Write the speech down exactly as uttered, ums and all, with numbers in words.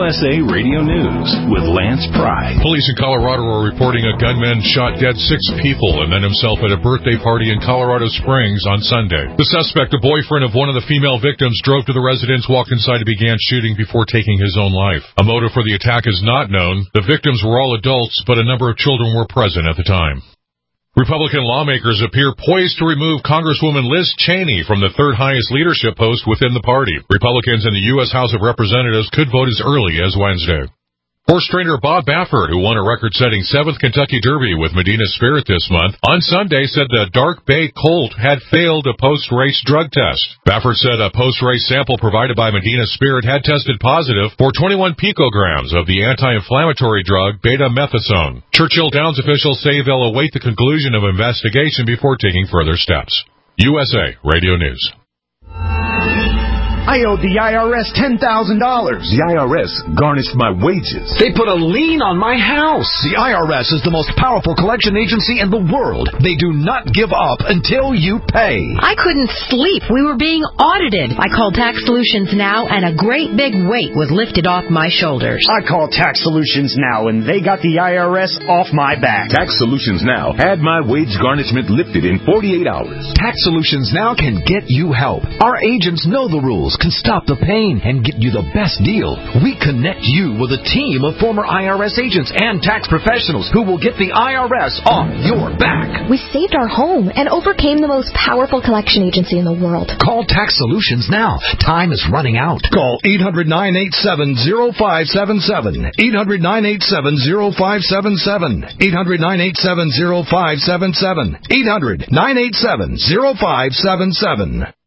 S A Radio News with Lance Pry. Police in Colorado are reporting a gunman shot dead six people and then himself at a birthday party in Colorado Springs on Sunday. The suspect, a boyfriend of one of the female victims, drove to the residence, walked inside and began shooting before taking his own life. A motive for the attack is not known. The victims were all adults, but a number of children were present at the time. Republican lawmakers appear poised to remove Congresswoman Liz Cheney from the third highest leadership post within the party. Republicans in the U S House of Representatives could vote as early as Wednesday. Horse trainer Bob Baffert, who won a record-setting seventh Kentucky Derby with Medina Spirit this month, on Sunday said the Dark Bay Colt had failed a post-race drug test. Baffert said a post-race sample provided by Medina Spirit had tested positive for twenty-one picograms of the anti-inflammatory drug betamethasone. Churchill Downs officials say they'll await the conclusion of investigation before taking further steps. U S A Radio News. I owed the I R S ten thousand dollars. The I R S garnished my wages. They put a lien on my house. The I R S is the most powerful collection agency in the world. They do not give up until you pay. I couldn't sleep. We were being audited. I called Tax Solutions Now, and a great big weight was lifted off my shoulders. I called Tax Solutions Now, and they got the I R S off my back. Tax Solutions Now had my wage garnishment lifted in forty-eight hours. Tax Solutions Now can get you help. Our agents know the rules, can stop the pain, and get you the best deal. We connect you with a team of former I R S agents and tax professionals who will get the I R S off your back. We saved our home and overcame the most powerful collection agency in the world. Call Tax Solutions now. Time is running out. Call eight hundred, nine eight seven, zero five seven seven. eight hundred, nine eight seven, zero five seven seven. eight hundred, nine eight seven, zero five seven seven. eight hundred, nine eight seven, zero five seven seven.